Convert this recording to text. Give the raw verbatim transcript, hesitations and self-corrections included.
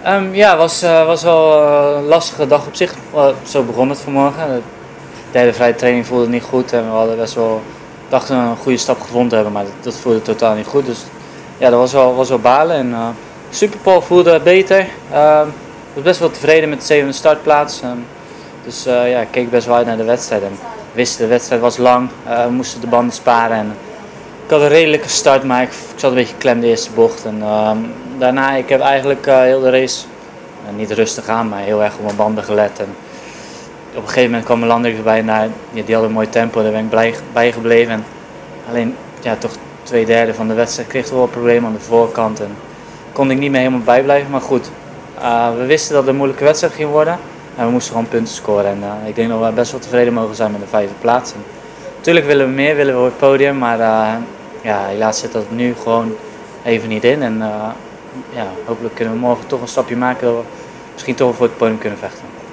Um, ja, het was, uh, was wel uh, een lastige dag op zich. Uh, zo begon het vanmorgen. De derde vrije training voelde het niet goed en we hadden best wel, dachten een goede stap gevonden te hebben, maar dat, dat voelde totaal niet goed. Dus ja, dat was wel, was wel balen. En uh, Superpole voelde beter. Uh, ik was best wel tevreden met de zevende startplaats. Um, dus uh, ja, ik keek best wel uit naar de wedstrijd. En we wisten, de wedstrijd was lang, uh, we moesten de banden sparen. En ik had een redelijke start, maar ik, ik zat een beetje klem de eerste bocht. En uh, daarna, ik heb eigenlijk uh, heel de race, uh, niet rustig aan, maar heel erg op mijn banden gelet. En op een gegeven moment kwam een Landrik erbij en daar, ja, die had een mooi tempo, daar ben ik blij, bij gebleven. En alleen, ja, toch twee derde van de wedstrijd kreeg toch wel problemen aan de voorkant. En kon ik niet meer helemaal bijblijven, maar goed. Uh, we wisten dat het een moeilijke wedstrijd ging worden. En we moesten gewoon punten scoren. En uh, ik denk dat we best wel tevreden mogen zijn met de vijfde plaats. En natuurlijk willen we meer, willen we op het podium, maar uh, ja, helaas zit dat nu gewoon even niet in. En uh, ja, hopelijk kunnen we morgen toch een stapje maken dat we misschien toch voor het podium kunnen vechten.